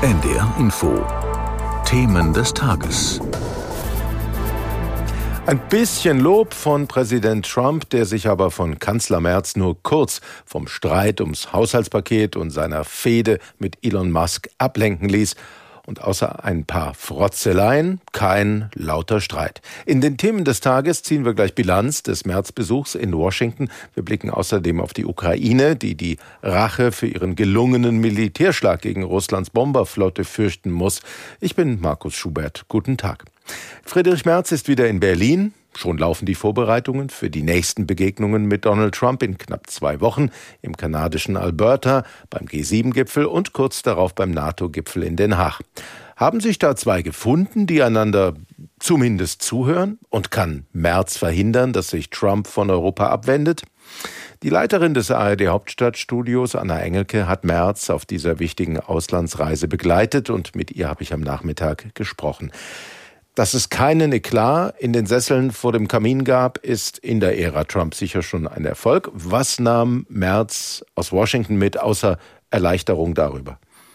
NDR Info. Themen des Tages. Ein bisschen Lob von Präsident Trump, der sich aber von Kanzler Merz nur kurz vom Streit ums Haushaltspaket und seiner Fehde mit Elon Musk ablenken ließ. Und außer ein paar Frotzeleien kein lauter Streit. In den Themen des Tages ziehen wir gleich Bilanz des März-Besuchs in Washington. Wir blicken außerdem auf die Ukraine, die die Rache für ihren gelungenen Militärschlag gegen Russlands Bomberflotte fürchten muss. Ich bin Markus Schubert. Guten Tag. Friedrich Merz ist wieder in Berlin. Schon laufen die Vorbereitungen für die nächsten Begegnungen mit Donald Trump in knapp 2 Wochen im kanadischen Alberta, beim G7-Gipfel und kurz darauf beim NATO-Gipfel in Den Haag. Haben sich da 2 gefunden, die einander zumindest zuhören? Und kann Merz verhindern, dass sich Trump von Europa abwendet? Die Leiterin des ARD-Hauptstadtstudios, Anna Engelke, hat Merz auf dieser wichtigen Auslandsreise begleitet und mit ihr habe ich am Nachmittag gesprochen. Dass es keinen Eklat in den Sesseln vor dem Kamin gab, ist in der Ära Trump sicher schon ein Erfolg. Was nahm Merz aus Washington mit, außer Erleichterung darüber?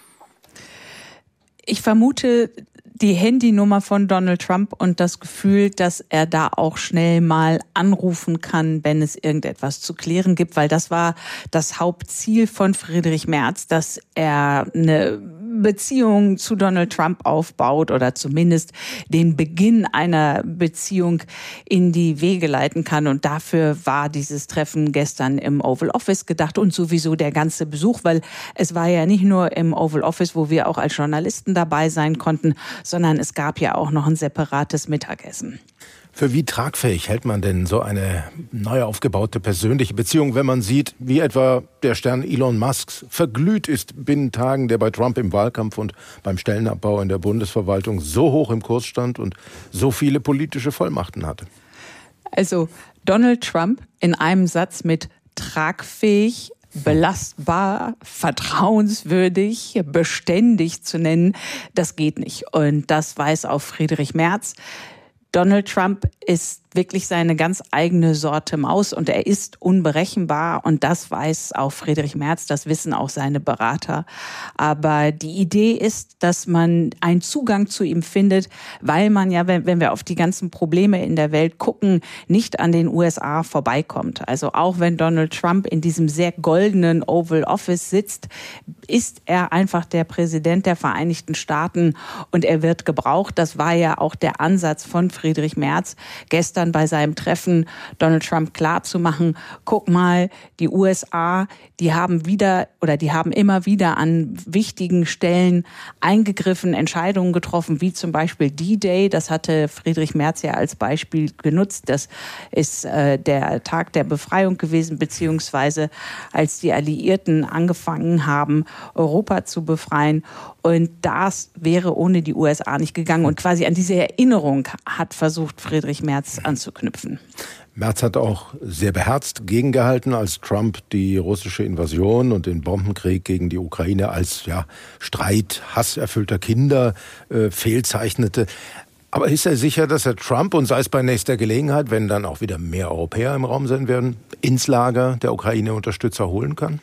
Ich vermute die Handynummer von Donald Trump und das Gefühl, dass er da auch schnell mal anrufen kann, wenn es irgendetwas zu klären gibt, weil das war das Hauptziel von Friedrich Merz, dass er eine Beziehung zu Donald Trump aufbaut oder zumindest den Beginn einer Beziehung in die Wege leiten kann. Und dafür war dieses Treffen gestern im Oval Office gedacht und sowieso der ganze Besuch, weil es war ja nicht nur im Oval Office, wo wir auch als Journalisten dabei sein konnten, sondern es gab ja auch noch ein separates Mittagessen. Für wie tragfähig hält man denn so eine neu aufgebaute persönliche Beziehung, wenn man sieht, wie etwa der Stern Elon Musk verglüht ist binnen Tagen, der bei Trump im Wahlkampf und beim Stellenabbau in der Bundesverwaltung so hoch im Kurs stand und so viele politische Vollmachten hatte? Also Donald Trump in einem Satz mit tragfähig, belastbar, vertrauenswürdig, beständig zu nennen, das geht nicht. Und das weiß auch Friedrich Merz. Donald Trump ist wirklich seine ganz eigene Sorte Maus und er ist unberechenbar und das weiß auch Friedrich Merz, das wissen auch seine Berater. Aber die Idee ist, dass man einen Zugang zu ihm findet, weil man ja, wenn wir auf die ganzen Probleme in der Welt gucken, nicht an den USA vorbeikommt. Also auch wenn Donald Trump in diesem sehr goldenen Oval Office sitzt, ist er einfach der Präsident der Vereinigten Staaten und er wird gebraucht. Das war ja auch der Ansatz von Friedrich Merz, gestern bei seinem Treffen Donald Trump klarzumachen, guck mal, die USA, die haben immer wieder an wichtigen Stellen eingegriffen, Entscheidungen getroffen, wie zum Beispiel D-Day, das hatte Friedrich Merz ja als Beispiel genutzt, das ist der Tag der Befreiung gewesen, beziehungsweise als die Alliierten angefangen haben, Europa zu befreien. Und das wäre ohne die USA nicht gegangen. Und quasi an diese Erinnerung hat versucht Friedrich Merz anzuknüpfen. Merz hat auch sehr beherzt gegengehalten, als Trump die russische Invasion und den Bombenkrieg gegen die Ukraine als Streit hasserfüllter Kinder fehlzeichnete. Aber ist er sicher, dass er Trump und sei es bei nächster Gelegenheit, wenn dann auch wieder mehr Europäer im Raum sein werden, ins Lager der Ukraine-Unterstützer holen kann?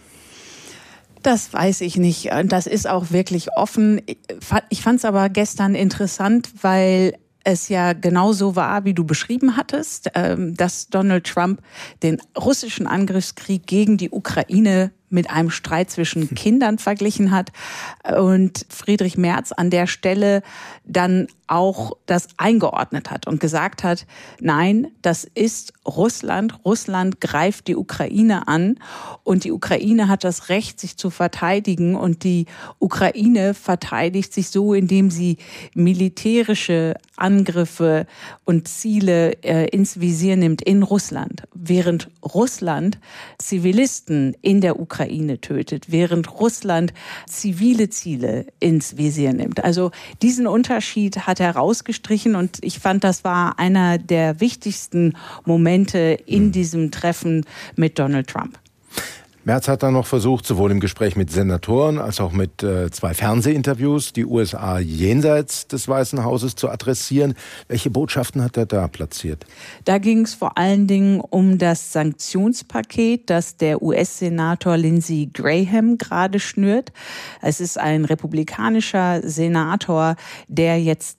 Das weiß ich nicht. Das ist auch wirklich offen. Ich fand es aber gestern interessant, weil es ja genauso war, wie du beschrieben hattest, dass Donald Trump den russischen Angriffskrieg gegen die Ukraine mit einem Streit zwischen Kindern verglichen hat und Friedrich Merz an der Stelle dann auch das eingeordnet hat und gesagt hat, nein, das ist Russland. Russland greift die Ukraine an und die Ukraine hat das Recht, sich zu verteidigen und die Ukraine verteidigt sich so, indem sie militärische Angriffe und Ziele ins Visier nimmt in Russland, während Russland Zivilisten in der Ukraine tötet, während Russland zivile Ziele ins Visier nimmt. Also diesen Unterschied hat er rausgestrichen und ich fand, das war einer der wichtigsten Momente in diesem Treffen mit Donald Trump. Merz hat dann noch versucht, sowohl im Gespräch mit Senatoren als auch mit 2 Fernsehinterviews die USA jenseits des Weißen Hauses zu adressieren. Welche Botschaften hat er da platziert? Da ging es vor allen Dingen um das Sanktionspaket, das der US-Senator Lindsey Graham gerade schnürt. Es ist ein republikanischer Senator, der jetzt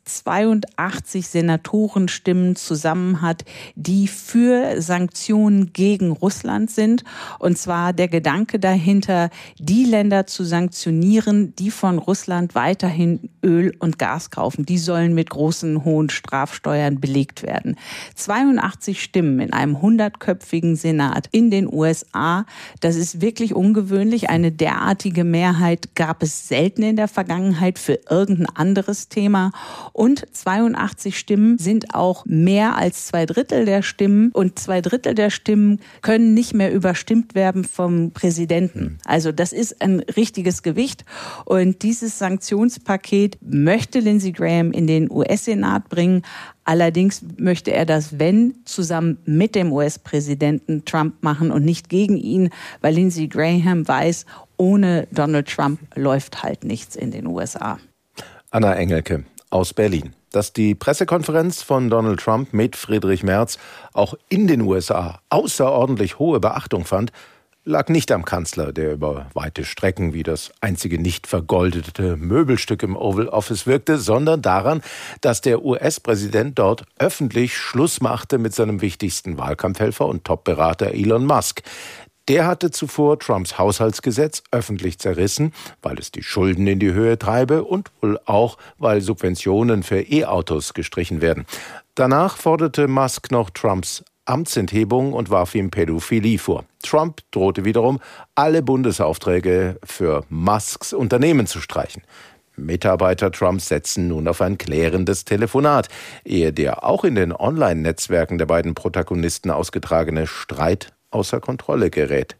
82 Senatorenstimmen zusammen hat, die für Sanktionen gegen Russland sind. Und zwar der Gedanke dahinter, die Länder zu sanktionieren, die von Russland weiterhin Öl und Gas kaufen. Die sollen mit großen, hohen Strafsteuern belegt werden. 82 Stimmen in einem 100-köpfigen Senat in den USA, das ist wirklich ungewöhnlich. Eine derartige Mehrheit gab es selten in der Vergangenheit für irgendein anderes Thema. Und 82 Stimmen sind auch mehr als 2/3 der Stimmen. Und 2/3 der Stimmen können nicht mehr überstimmt werden vom Präsidenten. Also das ist ein richtiges Gewicht. Und dieses Sanktionspaket möchte Lindsey Graham in den US-Senat bringen. Allerdings möchte er das, wenn, zusammen mit dem US-Präsidenten Trump machen und nicht gegen ihn, weil Lindsey Graham weiß, ohne Donald Trump läuft halt nichts in den USA. Anna Engelke aus Berlin. Dass die Pressekonferenz von Donald Trump mit Friedrich Merz auch in den USA außerordentlich hohe Beachtung fand, lag nicht am Kanzler, der über weite Strecken wie das einzige nicht vergoldete Möbelstück im Oval Office wirkte, sondern daran, dass der US-Präsident dort öffentlich Schluss machte mit seinem wichtigsten Wahlkampfhelfer und Top-Berater Elon Musk. Der hatte zuvor Trumps Haushaltsgesetz öffentlich zerrissen, weil es die Schulden in die Höhe treibe und wohl auch, weil Subventionen für E-Autos gestrichen werden. Danach forderte Musk noch Trumps Amtsenthebung und warf ihm Pädophilie vor. Trump drohte wiederum, alle Bundesaufträge für Musks Unternehmen zu streichen. Mitarbeiter Trumps setzen nun auf ein klärendes Telefonat, ehe der auch in den Online-Netzwerken der beiden Protagonisten ausgetragene Streit außer Kontrolle gerät.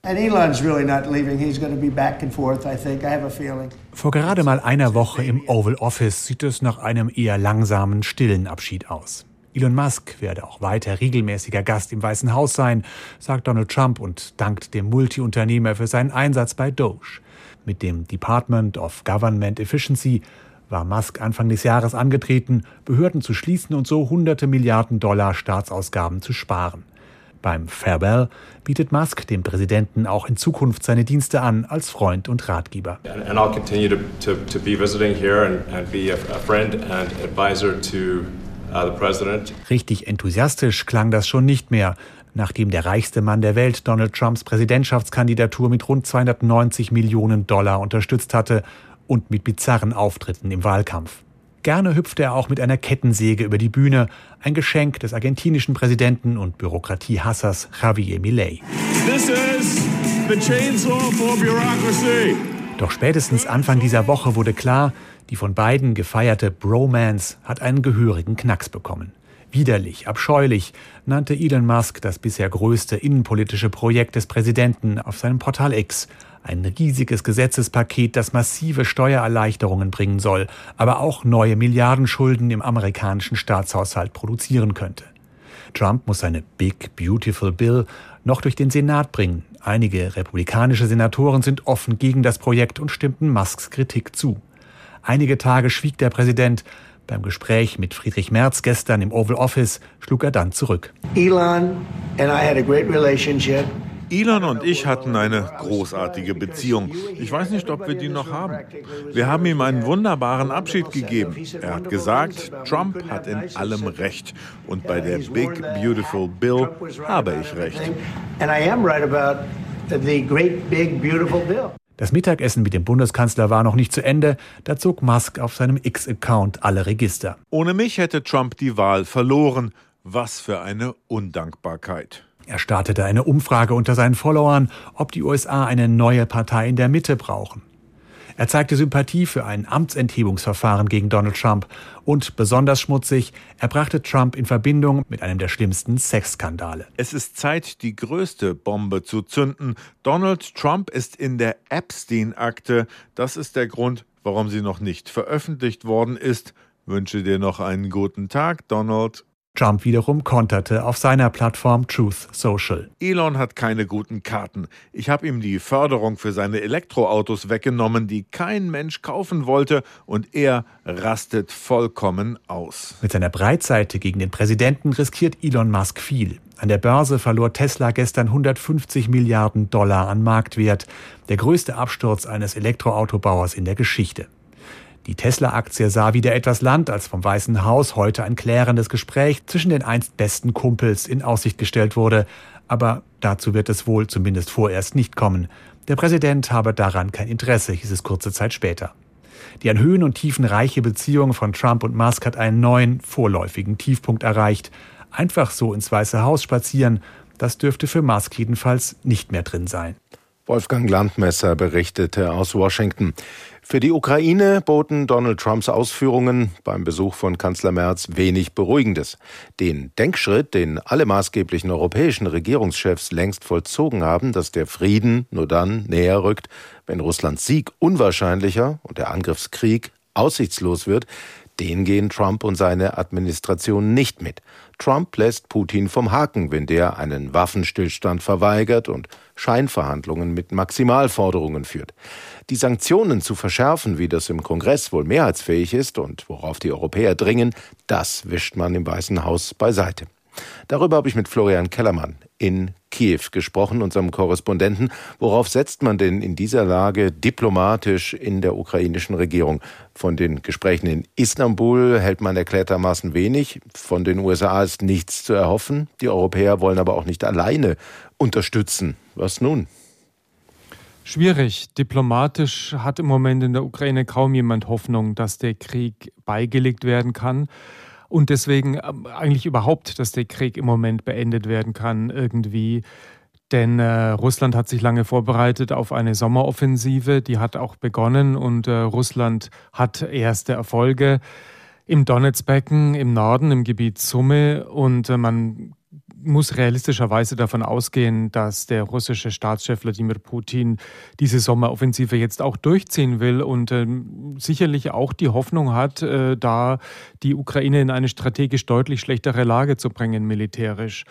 Vor gerade mal einer Woche im Oval Office sieht es nach einem eher langsamen, stillen Abschied aus. Elon Musk werde auch weiter regelmäßiger Gast im Weißen Haus sein, sagt Donald Trump und dankt dem Multiunternehmer für seinen Einsatz bei Doge. Mit dem Department of Government Efficiency war Musk Anfang des Jahres angetreten, Behörden zu schließen und so hunderte Milliarden $, Staatsausgaben zu sparen. Beim Farewell bietet Musk dem Präsidenten auch in Zukunft seine Dienste an als Freund und Ratgeber. And I'll continue to be visiting here and be a friend and advisor to the president. Richtig enthusiastisch klang das schon nicht mehr, nachdem der reichste Mann der Welt Donald Trumps Präsidentschaftskandidatur mit rund $290 Millionen unterstützt hatte und mit bizarren Auftritten im Wahlkampf. Gerne hüpfte er auch mit einer Kettensäge über die Bühne, ein Geschenk des argentinischen Präsidenten und Bürokratiehassers Javier Milei. This is the chainsaw for bureaucracy. Doch spätestens Anfang dieser Woche wurde klar, die von beiden gefeierte Bromance hat einen gehörigen Knacks bekommen. Widerlich, abscheulich nannte Elon Musk das bisher größte innenpolitische Projekt des Präsidenten auf seinem Portal X. Ein riesiges Gesetzespaket, das massive Steuererleichterungen bringen soll, aber auch neue Milliardenschulden im amerikanischen Staatshaushalt produzieren könnte. Trump muss seine Big Beautiful Bill noch durch den Senat bringen. Einige republikanische Senatoren sind offen gegen das Projekt und stimmten Musks Kritik zu. Einige Tage schwieg der Präsident. Beim Gespräch mit Friedrich Merz gestern im Oval Office schlug er dann zurück. Elon und ich hatten eine großartige Beziehung. Ich weiß nicht, ob wir die noch haben. Wir haben ihm einen wunderbaren Abschied gegeben. Er hat gesagt, Trump hat in allem Recht. Und bei der Big Beautiful Bill habe ich Recht. Das Mittagessen mit dem Bundeskanzler war noch nicht zu Ende. Da zog Musk auf seinem X-Account alle Register. Ohne mich hätte Trump die Wahl verloren. Was für eine Undankbarkeit. Er startete eine Umfrage unter seinen Followern, ob die USA eine neue Partei in der Mitte brauchen. Er zeigte Sympathie für ein Amtsenthebungsverfahren gegen Donald Trump und besonders schmutzig, er brachte Trump in Verbindung mit einem der schlimmsten Sexskandale. Es ist Zeit, die größte Bombe zu zünden. Donald Trump ist in der Epstein-Akte. Das ist der Grund, warum sie noch nicht veröffentlicht worden ist. Wünsche dir noch einen guten Tag, Donald. Trump wiederum konterte auf seiner Plattform Truth Social. Elon hat keine guten Karten. Ich habe ihm die Förderung für seine Elektroautos weggenommen, die kein Mensch kaufen wollte, und er rastet vollkommen aus. Mit seiner Breitseite gegen den Präsidenten riskiert Elon Musk viel. An der Börse verlor Tesla gestern 150 Milliarden Dollar an Marktwert, der größte Absturz eines Elektroautobauers in der Geschichte. Die Tesla-Aktie sah wieder etwas Land, als vom Weißen Haus heute ein klärendes Gespräch zwischen den einst besten Kumpels in Aussicht gestellt wurde. Aber dazu wird es wohl zumindest vorerst nicht kommen. Der Präsident habe daran kein Interesse, hieß es kurze Zeit später. Die an Höhen und Tiefen reiche Beziehung von Trump und Musk hat einen neuen, vorläufigen Tiefpunkt erreicht. Einfach so ins Weiße Haus spazieren, das dürfte für Musk jedenfalls nicht mehr drin sein. Wolfgang Landmesser berichtete aus Washington. Für die Ukraine boten Donald Trumps Ausführungen beim Besuch von Kanzler Merz wenig Beruhigendes. Den Denkschritt, den alle maßgeblichen europäischen Regierungschefs längst vollzogen haben, dass der Frieden nur dann näher rückt, wenn Russlands Sieg unwahrscheinlicher und der Angriffskrieg aussichtslos wird, den gehen Trump und seine Administration nicht mit. Trump lässt Putin vom Haken, wenn der einen Waffenstillstand verweigert und Scheinverhandlungen mit Maximalforderungen führt. Die Sanktionen zu verschärfen, wie das im Kongress wohl mehrheitsfähig ist und worauf die Europäer dringen, das wischt man im Weißen Haus beiseite. Darüber habe ich mit Florian Kellermann in Kiew gesprochen, unserem Korrespondenten. Worauf setzt man denn in dieser Lage diplomatisch in der ukrainischen Regierung? Von den Gesprächen in Istanbul hält man erklärtermaßen wenig. Von den USA ist nichts zu erhoffen. Die Europäer wollen aber auch nicht alleine unterstützen. Was nun? Schwierig. Diplomatisch hat im Moment in der Ukraine kaum jemand Hoffnung, dass der Krieg beigelegt werden kann. Und deswegen eigentlich überhaupt, dass der Krieg im Moment beendet werden kann irgendwie. Denn Russland hat sich lange vorbereitet auf eine Sommeroffensive. Die hat auch begonnen und Russland hat erste Erfolge im Donetsbecken, im Norden, im Gebiet Sumy. Und man muss realistischerweise davon ausgehen, dass der russische Staatschef Wladimir Putin diese Sommeroffensive jetzt auch durchziehen will und sicherlich auch die Hoffnung hat, da die Ukraine in eine strategisch deutlich schlechtere Lage zu bringen, militärisch.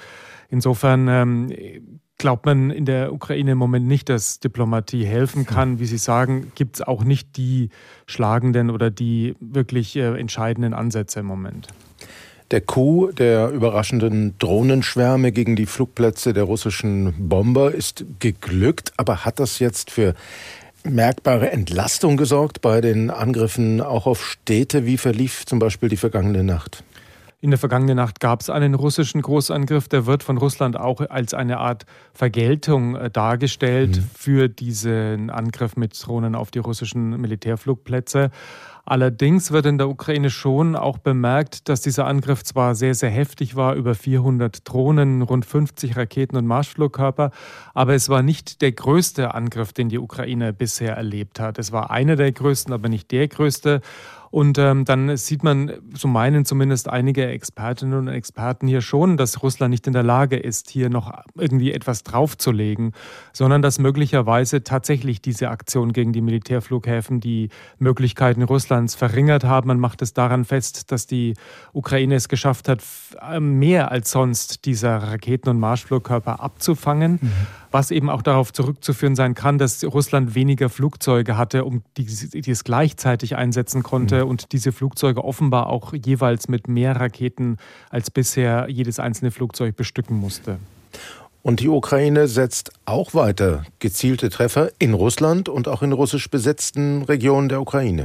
Insofern glaubt man in der Ukraine im Moment nicht, dass Diplomatie helfen kann. Wie Sie sagen, gibt es auch nicht die schlagenden oder die wirklich entscheidenden Ansätze im Moment. Der Coup der überraschenden Drohnenschwärme gegen die Flugplätze der russischen Bomber ist geglückt. Aber hat das jetzt für merkbare Entlastung gesorgt bei den Angriffen auch auf Städte? Wie verlief zum Beispiel die vergangene Nacht? In der vergangenen Nacht gab es einen russischen Großangriff. Der wird von Russland auch als eine Art Vergeltung dargestellt für diesen Angriff mit Drohnen auf die russischen Militärflugplätze. Allerdings wird in der Ukraine schon auch bemerkt, dass dieser Angriff zwar sehr, sehr heftig war, über 400 Drohnen, rund 50 Raketen und Marschflugkörper, aber es war nicht der größte Angriff, den die Ukraine bisher erlebt hat. Es war einer der größten, aber nicht der größte. Und dann sieht man, so meinen zumindest einige Expertinnen und Experten hier schon, dass Russland nicht in der Lage ist, hier noch irgendwie etwas draufzulegen, sondern dass möglicherweise tatsächlich diese Aktion gegen die Militärflughäfen die Möglichkeiten Russlands verringert haben. Man macht es daran fest, dass die Ukraine es geschafft hat, mehr als sonst dieser Raketen- und Marschflugkörper abzufangen, was eben auch darauf zurückzuführen sein kann, dass Russland weniger Flugzeuge hatte, die es gleichzeitig einsetzen konnte und diese Flugzeuge offenbar auch jeweils mit mehr Raketen als bisher jedes einzelne Flugzeug bestücken musste. Und die Ukraine setzt auch weiter gezielte Treffer in Russland und auch in russisch besetzten Regionen der Ukraine.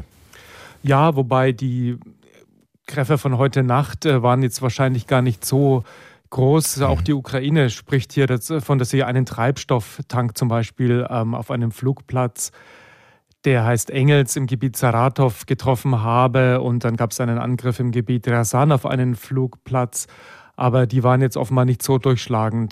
Ja, wobei die Treffer von heute Nacht waren jetzt wahrscheinlich gar nicht so groß. Auch die Ukraine spricht hier davon, dass sie einen Treibstofftank zum Beispiel auf einem Flugplatz, der heißt Engels, im Gebiet Saratow getroffen habe. Und dann gab es einen Angriff im Gebiet Ryazan auf einen Flugplatz. Aber die waren jetzt offenbar nicht so durchschlagend,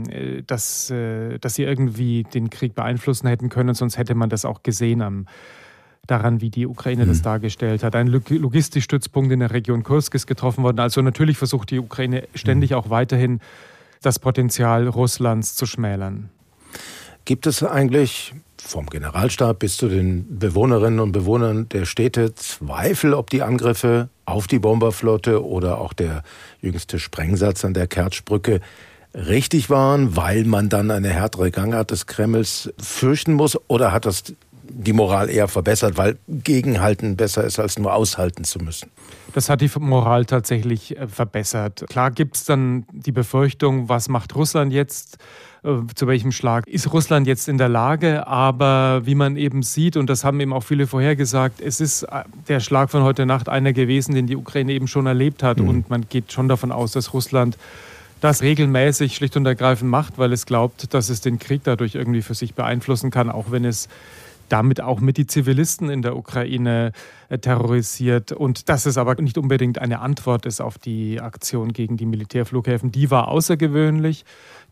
dass sie irgendwie den Krieg beeinflussen hätten können. Sonst hätte man das auch gesehen daran, wie die Ukraine das dargestellt hat. Ein Logistikstützpunkt in der Region Kursk ist getroffen worden. Also natürlich versucht die Ukraine ständig auch weiterhin das Potenzial Russlands zu schmälern. Gibt es eigentlich vom Generalstab bis zu den Bewohnerinnen und Bewohnern der Städte Zweifel, ob die Angriffe auf die Bomberflotte oder auch der jüngste Sprengsatz an der Kertschbrücke richtig waren, weil man dann eine härtere Gangart des Kremls fürchten muss? Oder hat das die Moral eher verbessert, weil gegenhalten besser ist, als nur aushalten zu müssen? Das hat die Moral tatsächlich verbessert. Klar gibt es dann die Befürchtung, was macht Russland jetzt? Zu welchem Schlag ist Russland jetzt in der Lage? Aber wie man eben sieht, und das haben eben auch viele vorhergesagt, es ist der Schlag von heute Nacht einer gewesen, den die Ukraine eben schon erlebt hat. Und man geht schon davon aus, dass Russland das regelmäßig schlicht und ergreifend macht, weil es glaubt, dass es den Krieg dadurch irgendwie für sich beeinflussen kann, auch wenn es damit auch mit die Zivilisten in der Ukraine terrorisiert. Und dass es aber nicht unbedingt eine Antwort ist auf die Aktion gegen die Militärflughäfen. Die war außergewöhnlich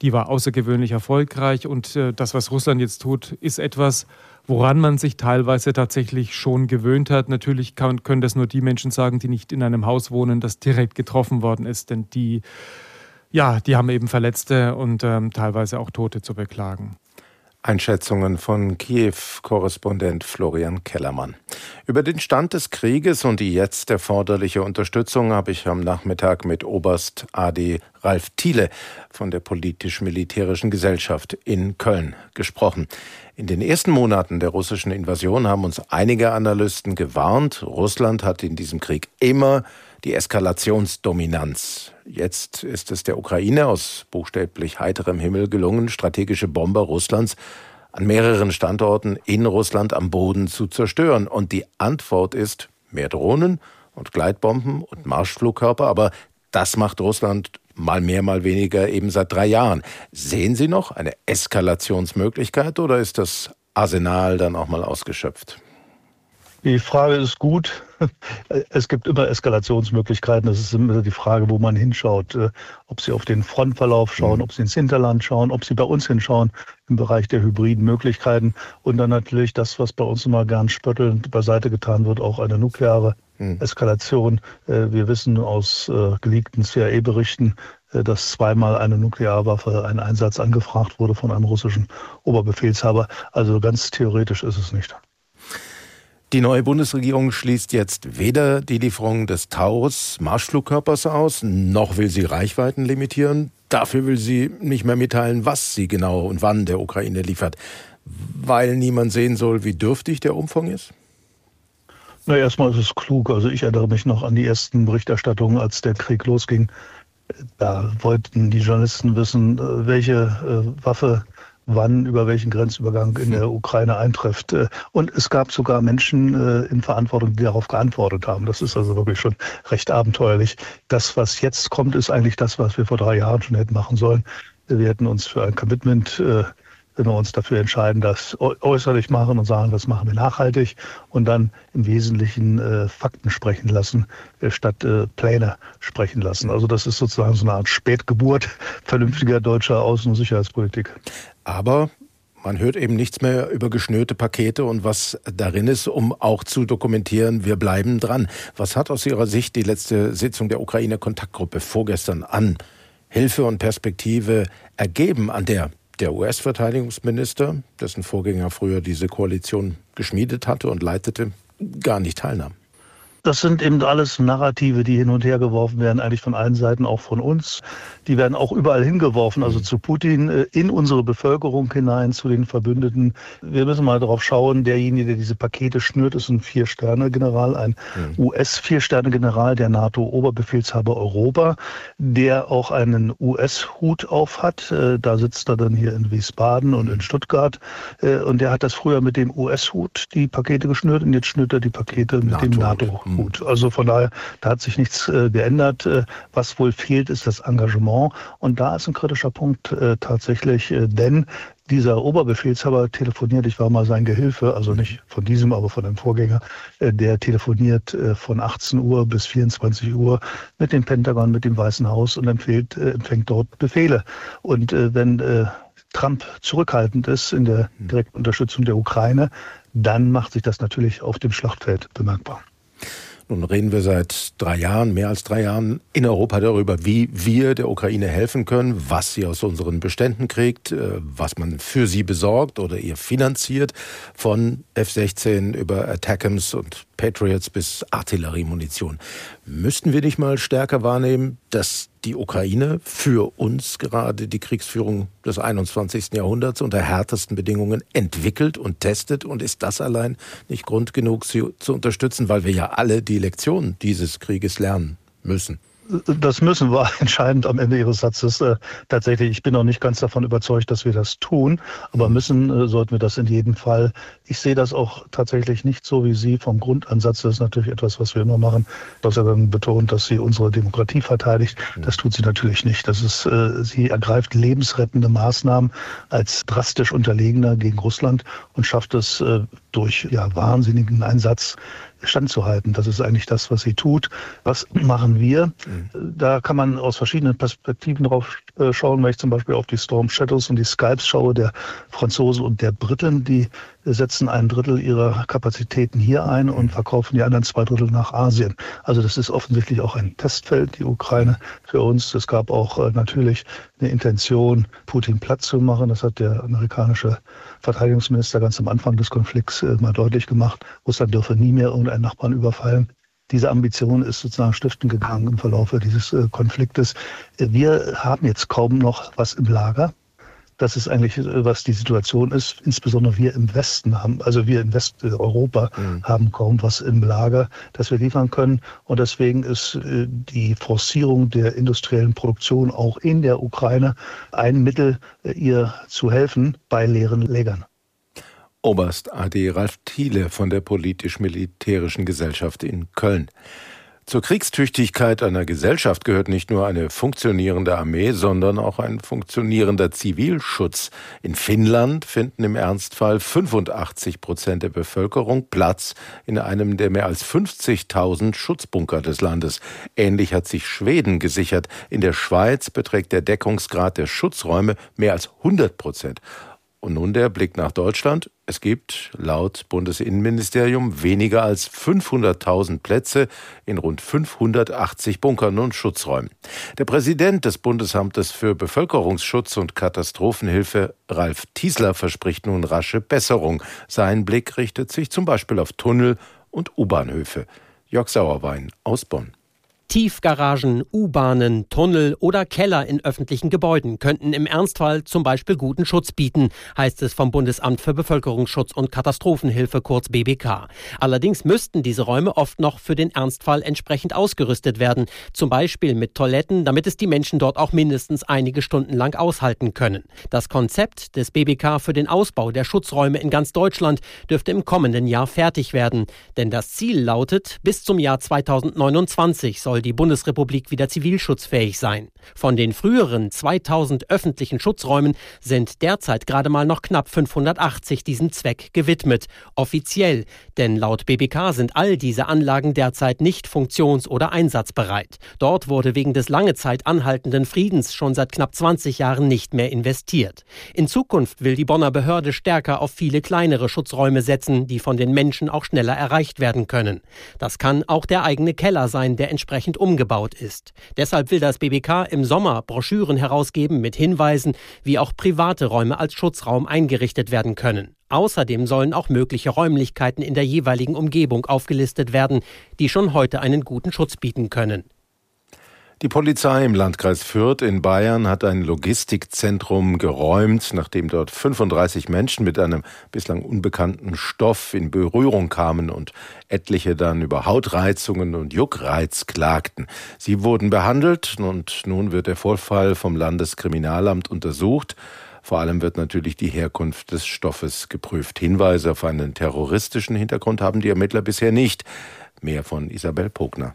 erfolgreich. Und das, was Russland jetzt tut, ist etwas, woran man sich teilweise tatsächlich schon gewöhnt hat. Natürlich können das nur die Menschen sagen, die nicht in einem Haus wohnen, das direkt getroffen worden ist. Denn die haben eben Verletzte und teilweise auch Tote zu beklagen. Einschätzungen von Kiew-Korrespondent Florian Kellermann. Über den Stand des Krieges und die jetzt erforderliche Unterstützung habe ich am Nachmittag mit Oberst AD Ralf Thiele von der Politisch-Militärischen Gesellschaft in Köln gesprochen. In den ersten Monaten der russischen Invasion haben uns einige Analysten gewarnt, Russland hat in diesem Krieg immer die Eskalationsdominanz. Jetzt ist es der Ukraine aus buchstäblich heiterem Himmel gelungen, strategische Bomber Russlands an mehreren Standorten in Russland am Boden zu zerstören. Und die Antwort ist mehr Drohnen und Gleitbomben und Marschflugkörper. Aber das macht Russland mal mehr, mal weniger eben seit 3 Jahren. Sehen Sie noch eine Eskalationsmöglichkeit oder ist das Arsenal dann auch mal ausgeschöpft? Die Frage ist gut. Es gibt immer Eskalationsmöglichkeiten. Es ist immer die Frage, wo man hinschaut. Ob Sie auf den Frontverlauf schauen, ob Sie ins Hinterland schauen, ob Sie bei uns hinschauen im Bereich der hybriden Möglichkeiten. Und dann natürlich das, was bei uns immer gern spöttelnd beiseite getan wird, auch eine nukleare Eskalation. Wir wissen aus geleakten CIA-Berichten, dass zweimal eine Nuklearwaffe, ein Einsatz angefragt wurde von einem russischen Oberbefehlshaber. Also ganz theoretisch ist es nicht. Die neue Bundesregierung schließt jetzt weder die Lieferung des Taurus-Marschflugkörpers aus, noch will sie Reichweiten limitieren. Dafür will sie nicht mehr mitteilen, was sie genau und wann der Ukraine liefert, weil niemand sehen soll, wie dürftig der Umfang ist? Na, erstmal ist es klug. Also ich erinnere mich noch an die ersten Berichterstattungen, als der Krieg losging. Da wollten die Journalisten wissen, welche Waffe wann über welchen Grenzübergang in der Ukraine eintrifft. Und es gab sogar Menschen in Verantwortung, die darauf geantwortet haben. Das ist also wirklich schon recht abenteuerlich. Das, was jetzt kommt, ist eigentlich das, was wir vor 3 Jahren schon hätten machen sollen. Wir hätten uns für ein Commitment, wenn wir uns dafür entscheiden, das äußerlich machen und sagen, das machen wir nachhaltig und dann im Wesentlichen Fakten sprechen lassen, statt Pläne sprechen lassen. Also das ist sozusagen so eine Art Spätgeburt vernünftiger deutscher Außen- und Sicherheitspolitik. Aber man hört eben nichts mehr über geschnürte Pakete und was darin ist, um auch zu dokumentieren, wir bleiben dran. Was hat aus Ihrer Sicht die letzte Sitzung der Ukraine-Kontaktgruppe vorgestern an Hilfe und Perspektive ergeben, an der US-Verteidigungsminister, dessen Vorgänger früher diese Koalition geschmiedet hatte und leitete, gar nicht teilnahm? Das sind eben alles Narrative, die hin und her geworfen werden, eigentlich von allen Seiten, auch von uns. Die werden auch überall hingeworfen, also zu Putin, in unsere Bevölkerung hinein, zu den Verbündeten. Wir müssen mal darauf schauen, derjenige, der diese Pakete schnürt, ist ein 4-Sterne-General, ein US-4-Sterne-General, der NATO-Oberbefehlshaber Europa, der auch einen US-Hut auf hat. Da sitzt er dann hier in Wiesbaden und in Stuttgart. Und der hat das früher mit dem US-Hut die Pakete geschnürt und jetzt schnürt er die Pakete mit dem NATO-Hut. Also von daher, da hat sich nichts geändert. Was wohl fehlt, ist das Engagement. Und da ist ein kritischer Punkt tatsächlich, denn dieser Oberbefehlshaber telefoniert, ich war mal sein Gehilfe, also nicht von diesem, aber von einem Vorgänger, der telefoniert von 18 Uhr bis 24 Uhr mit dem Pentagon, mit dem Weißen Haus und empfängt dort Befehle. Und wenn Trump zurückhaltend ist in der direkten Unterstützung der Ukraine, dann macht sich das natürlich auf dem Schlachtfeld bemerkbar. Nun reden wir seit 3 Jahren, mehr als 3 Jahren in Europa darüber, wie wir der Ukraine helfen können, was sie aus unseren Beständen kriegt, was man für sie besorgt oder ihr finanziert, von F-16 über Attackams und Patriots bis Artilleriemunition. Müssten wir nicht mal stärker wahrnehmen, dass die Ukraine für uns gerade die Kriegsführung des 21. Jahrhunderts unter härtesten Bedingungen entwickelt und testet? Und ist das allein nicht Grund genug, sie zu unterstützen, weil wir ja alle die Lektionen dieses Krieges lernen müssen? Das müssen wir entscheidend am Ende Ihres Satzes. Tatsächlich, ich bin noch nicht ganz davon überzeugt, dass wir das tun, aber müssen sollten wir das in jedem Fall. Ich sehe das auch tatsächlich nicht so wie Sie vom Grundansatz. Das ist natürlich etwas, was wir immer machen, dass er dann betont, dass sie unsere Demokratie verteidigt. Das tut sie natürlich nicht. Das ist, sie ergreift lebensrettende Maßnahmen als drastisch Unterlegener gegen Russland und schafft es durch wahnsinnigen Einsatz standzuhalten. Das ist eigentlich das, was sie tut. Was machen wir? Da kann man aus verschiedenen Perspektiven drauf schauen, wenn ich zum Beispiel auf die Storm Shadows und die Scalps schaue, der Franzosen und der Briten, die setzen 1/3 ihrer Kapazitäten hier ein und verkaufen die anderen 2/3 nach Asien. Also das ist offensichtlich auch ein Testfeld, die Ukraine für uns. Es gab auch natürlich eine Intention, Putin platt zu machen. Das hat der amerikanische Verteidigungsminister ganz am Anfang des Konflikts mal deutlich gemacht. Russland dürfe nie mehr irgendeinen Nachbarn überfallen. Diese Ambition ist sozusagen stiften gegangen im Verlauf dieses Konfliktes. Wir haben jetzt kaum noch was im Lager. Das ist eigentlich, was die Situation ist. Insbesondere wir im Westen haben, also wir in Westeuropa haben kaum was im Lager, das wir liefern können. Und deswegen ist die Forcierung der industriellen Produktion auch in der Ukraine ein Mittel, ihr zu helfen bei leeren Lägern. Oberst AD Ralf Thiele von der Politisch-Militärischen Gesellschaft in Köln. Zur Kriegstüchtigkeit einer Gesellschaft gehört nicht nur eine funktionierende Armee, sondern auch ein funktionierender Zivilschutz. In Finnland finden im Ernstfall 85% der Bevölkerung Platz in einem der mehr als 50.000 Schutzbunker des Landes. Ähnlich hat sich Schweden gesichert. In der Schweiz beträgt der Deckungsgrad der Schutzräume mehr als 100%. Und nun der Blick nach Deutschland. Es gibt laut Bundesinnenministerium weniger als 500.000 Plätze in rund 580 Bunkern und Schutzräumen. Der Präsident des Bundesamtes für Bevölkerungsschutz und Katastrophenhilfe, Ralf Tiesler, verspricht nun rasche Besserung. Sein Blick richtet sich zum Beispiel auf Tunnel und U-Bahnhöfe. Jörg Sauerwein aus Bonn. Tiefgaragen, U-Bahnen, Tunnel oder Keller in öffentlichen Gebäuden könnten im Ernstfall zum Beispiel guten Schutz bieten, heißt es vom Bundesamt für Bevölkerungsschutz und Katastrophenhilfe, kurz BBK. Allerdings müssten diese Räume oft noch für den Ernstfall entsprechend ausgerüstet werden, zum Beispiel mit Toiletten, damit es die Menschen dort auch mindestens einige Stunden lang aushalten können. Das Konzept des BBK für den Ausbau der Schutzräume in ganz Deutschland dürfte im kommenden Jahr fertig werden. Denn das Ziel lautet, bis zum Jahr 2029 soll die Bundesrepublik wieder zivilschutzfähig sein. Von den früheren 2000 öffentlichen Schutzräumen sind derzeit gerade mal noch knapp 580 diesem Zweck gewidmet. Offiziell, denn laut BBK sind all diese Anlagen derzeit nicht funktions- oder einsatzbereit. Dort wurde wegen des lange Zeit anhaltenden Friedens schon seit knapp 20 Jahren nicht mehr investiert. In Zukunft will die Bonner Behörde stärker auf viele kleinere Schutzräume setzen, die von den Menschen auch schneller erreicht werden können. Das kann auch der eigene Keller sein, der entsprechend umgebaut ist. Deshalb will das BBK im Sommer Broschüren herausgeben mit Hinweisen, wie auch private Räume als Schutzraum eingerichtet werden können. Außerdem sollen auch mögliche Räumlichkeiten in der jeweiligen Umgebung aufgelistet werden, die schon heute einen guten Schutz bieten können. Die Polizei im Landkreis Fürth in Bayern hat ein Logistikzentrum geräumt, nachdem dort 35 Menschen mit einem bislang unbekannten Stoff in Berührung kamen und etliche dann über Hautreizungen und Juckreiz klagten. Sie wurden behandelt und nun wird der Vorfall vom Landeskriminalamt untersucht. Vor allem wird natürlich die Herkunft des Stoffes geprüft. Hinweise auf einen terroristischen Hintergrund haben die Ermittler bisher nicht. Mehr von Isabel Pogner.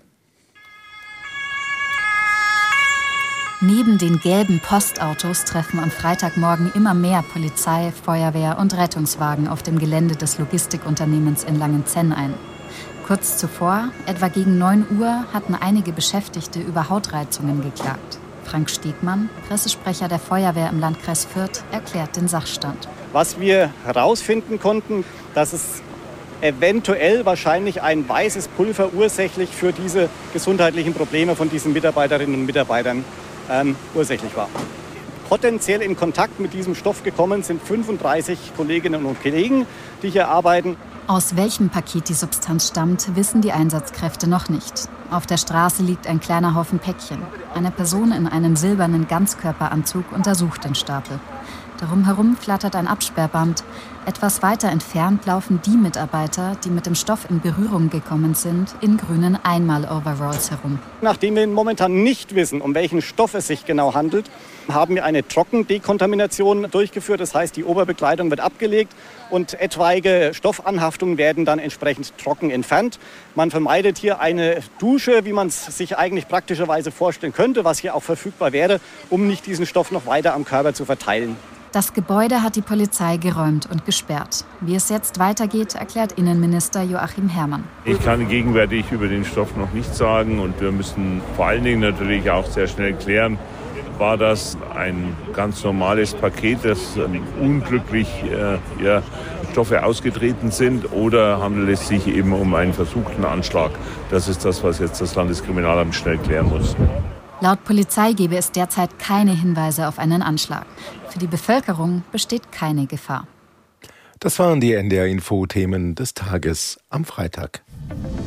Neben den gelben Postautos treffen am Freitagmorgen immer mehr Polizei, Feuerwehr und Rettungswagen auf dem Gelände des Logistikunternehmens in Langenzenn ein. Kurz zuvor, etwa gegen 9 Uhr, hatten einige Beschäftigte über Hautreizungen geklagt. Frank Stegmann, Pressesprecher der Feuerwehr im Landkreis Fürth, erklärt den Sachstand. Was wir herausfinden konnten, dass es eventuell wahrscheinlich ein weißes Pulver ursächlich für diese gesundheitlichen Probleme von diesen Mitarbeiterinnen und Mitarbeitern ursächlich war. Potenziell in Kontakt mit diesem Stoff gekommen sind 35 Kolleginnen und Kollegen, die hier arbeiten. Aus welchem Paket die Substanz stammt, wissen die Einsatzkräfte noch nicht. Auf der Straße liegt ein kleiner Haufen Päckchen. Eine Person in einem silbernen Ganzkörperanzug untersucht den Stapel. Darum herum flattert ein Absperrband. Etwas weiter entfernt laufen die Mitarbeiter, die mit dem Stoff in Berührung gekommen sind, in grünen Einmal-Overalls herum. Nachdem wir momentan nicht wissen, um welchen Stoff es sich genau handelt, haben wir eine Trockendekontamination durchgeführt. Das heißt, die Oberbekleidung wird abgelegt und etwaige Stoffanhaftungen werden dann entsprechend trocken entfernt. Man vermeidet hier eine Dusche, wie man es sich eigentlich praktischerweise vorstellen könnte, was hier auch verfügbar wäre, um nicht diesen Stoff noch weiter am Körper zu verteilen. Das Gebäude hat die Polizei geräumt und gesperrt. Wie es jetzt weitergeht, erklärt Innenminister Joachim Herrmann. Ich kann gegenwärtig über den Stoff noch nichts sagen und wir müssen vor allen Dingen natürlich auch sehr schnell klären, war das ein ganz normales Paket, das unglücklich Stoffe ausgetreten sind, oder handelt es sich eben um einen versuchten Anschlag? Das ist das, was jetzt das Landeskriminalamt schnell klären muss. Laut Polizei gebe es derzeit keine Hinweise auf einen Anschlag. Für die Bevölkerung besteht keine Gefahr. Das waren die NDR Info-Themen des Tages am Freitag.